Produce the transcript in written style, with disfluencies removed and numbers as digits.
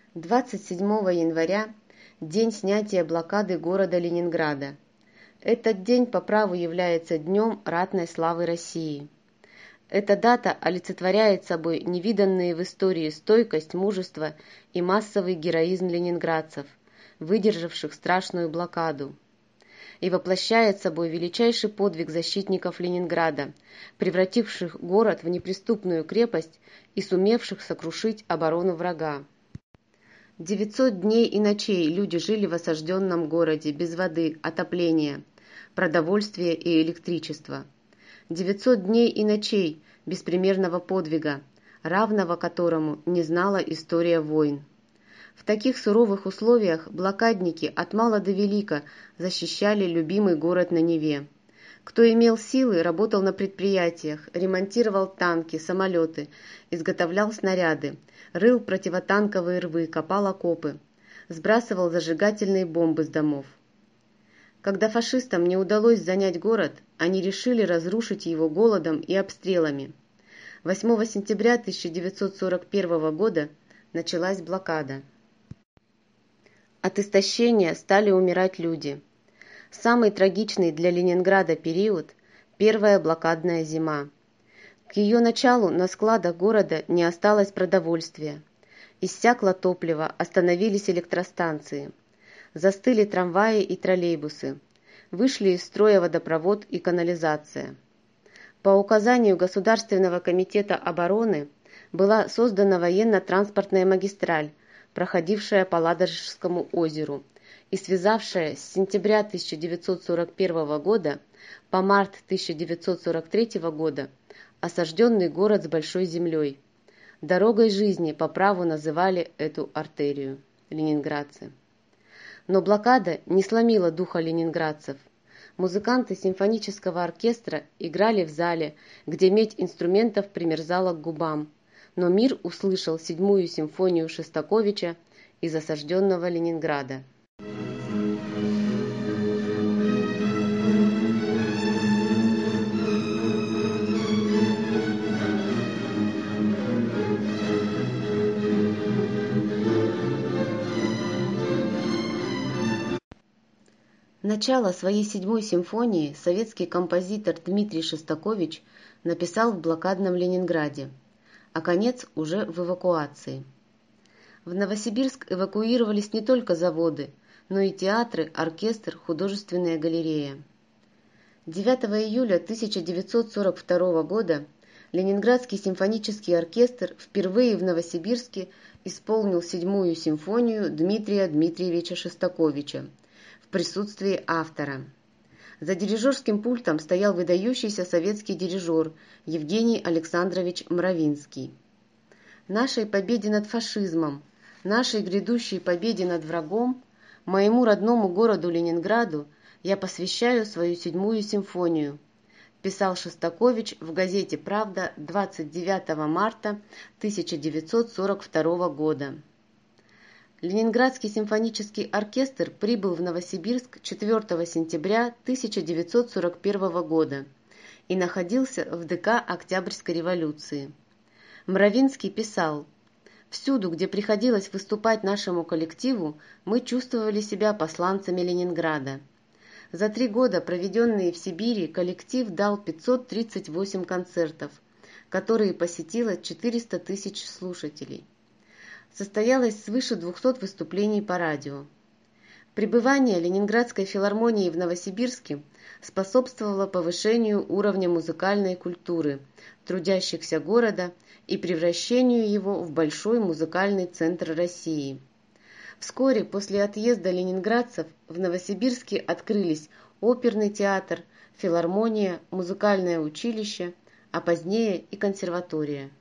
27 января – день снятия блокады города Ленинграда. Этот день по праву является днем ратной славы России. Эта дата олицетворяет собой невиданные в истории стойкость, мужество и массовый героизм ленинградцев, выдержавших страшную блокаду, и воплощает собой величайший подвиг защитников Ленинграда, превративших город в неприступную крепость и сумевших сокрушить оборону врага. 900 дней и ночей люди жили в осажденном городе без воды, отопления, продовольствия и электричества. 900 дней и ночей беспримерного подвига, равного которому не знала история войн. В таких суровых условиях блокадники от мала до велика защищали любимый город на Неве. Кто имел силы, работал на предприятиях, ремонтировал танки, самолеты, изготовлял снаряды, рыл противотанковые рвы, копал окопы, сбрасывал зажигательные бомбы с домов. Когда фашистам не удалось занять город, они решили разрушить его голодом и обстрелами. 8 сентября 1941 года началась блокада. От истощения стали умирать люди. Самый трагичный для Ленинграда период – первая блокадная зима. К ее началу на складах города не осталось продовольствия. Иссякло топливо, остановились электростанции. Застыли трамваи и троллейбусы. Вышли из строя водопровод и канализация. По указанию Государственного комитета обороны была создана военно-транспортная магистраль, проходившая по Ладожскому озеру и связавшая с сентября 1941 года по март 1943 года осажденный город с Большой землей. Дорогой жизни по праву называли эту артерию ленинградцы. Но блокада не сломила духа ленинградцев. Музыканты симфонического оркестра играли в зале, где медь инструментов примерзала к губам, но мир услышал 7-ю симфонию Шостаковича из осажденного Ленинграда. Начало своей 7-й симфонии советский композитор Дмитрий Шостакович написал в блокадном Ленинграде, а конец уже в эвакуации. В Новосибирск эвакуировались не только заводы, но и театры, оркестр, художественная галерея. 9 июля 1942 года Ленинградский симфонический оркестр впервые в Новосибирске исполнил 7-ю симфонию Дмитрия Дмитриевича Шостаковича в присутствии автора. За дирижерским пультом стоял выдающийся советский дирижер Евгений Александрович Мравинский. Нашей победе над фашизмом, нашей грядущей победе над врагом, моему родному городу Ленинграду я посвящаю свою 7-ю симфонию, писал Шостакович в газете «Правда» 29 марта 1942 года. Ленинградский симфонический оркестр прибыл в Новосибирск 4 сентября 1941 года и находился в ДК Октябрьской революции. Мравинский писал: «Всюду, где приходилось выступать нашему коллективу, мы чувствовали себя посланцами Ленинграда. За 3 года, проведенные в Сибири, коллектив дал 538 концертов, которые посетило 400 тысяч слушателей. Состоялось свыше 200 выступлений по радио. Пребывание Ленинградской филармонии в Новосибирске способствовало повышению уровня музыкальной культуры трудящихся города и превращению его в большой музыкальный центр России. Вскоре после отъезда ленинградцев в Новосибирске открылись оперный театр, филармония, музыкальное училище, а позднее и консерватория».